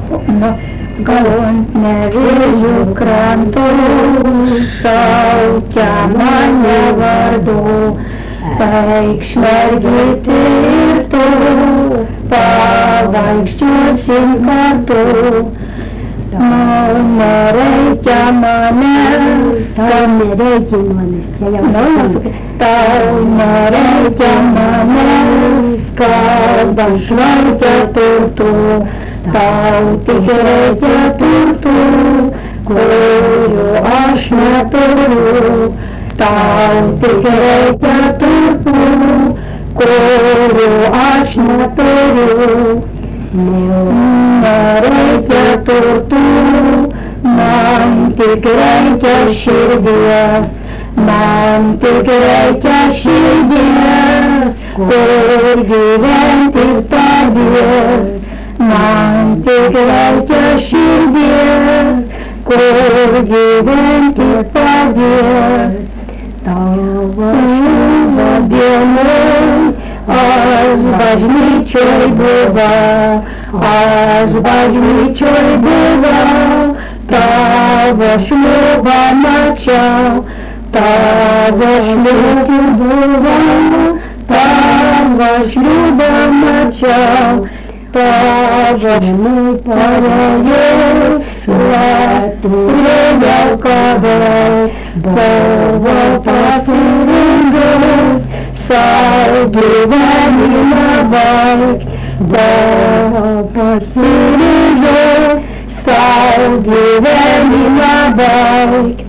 Grunt nevėžių krantų, šaukia mane vardu, eikš mergytė ir tu, pavaikščiosim kartu. Nereikia manęs, nereikia manęs, čia jau tau nereikia manęs, kad aš laukia turtų. Tau tik reikia turtų, kurių aš neturiu. Tau tik reikia turtų, kurių aš neturiu. Nereikia turtų, man tik reikia širdies. Man tik reikia širdies, kur gyventi padės. Man tik reikia širdies, kur gyventi padės. Tavo dienai aš bažnyčioj buvau, tavo šliubą mačiau, tavo šliubą buvau, tavo šliubą mačiau. Tavo parėjus turėjau kabel, buvo pasirinkęs sau gyvenimą baigt, buvo pasiryžęs sau gyvenimą baigt.